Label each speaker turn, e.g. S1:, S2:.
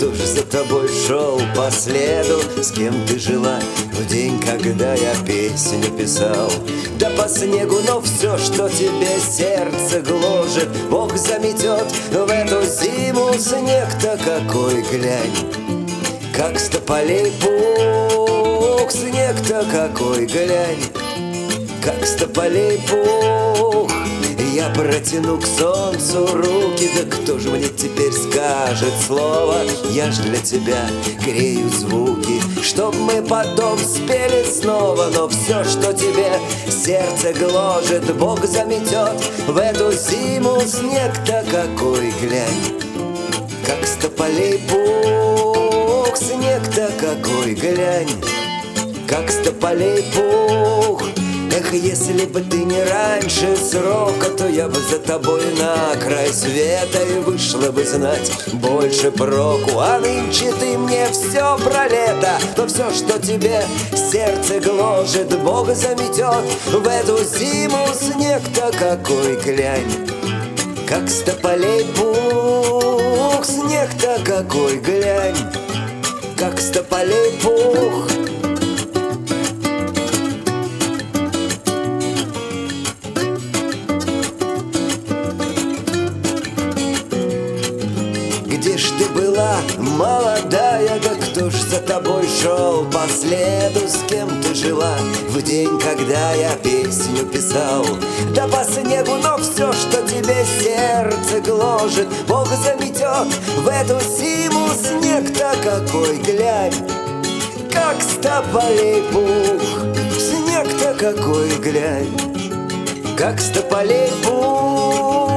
S1: кто ж за тобой шел по следу? С кем ты жила в день, когда я песню писал? Да по снегу, но все, что тебе сердце гложет, Бог заметет в эту зиму. Снег-то какой, глянь, как с тополей пух. Снег-то какой, глянь, как с тополей пух. Я протяну к солнцу руки, да кто же мне теперь скажет слово? Я ж для тебя грею звуки, чтоб мы потом спели снова. Но все, что тебе сердце гложет, Бог заметет в эту зиму. Снег-то какой, глянь, как с тополей пух. Снег-то какой, глянь, как с тополей пух. Эх, если бы ты не раньше срока, то я бы за тобой на край света и вышла бы знать больше проку. А нынче ты мне все про лето, то все, что тебе сердце гложет, Бог заметет в эту зиму. Снег-то какой, глянь, как с тополей пух. Снег-то какой, глянь, как с тополей пух. Где ж ты была, молодая, да кто ж за тобой шел по следу? С кем ты жила в день, когда я песню писал? Да по снегу, но все, что тебе сердце гложет, Бог заметет в эту зиму. Снег-то какой, глянь, как с тополей пух. Снег-то какой, глянь, как с тополей пух.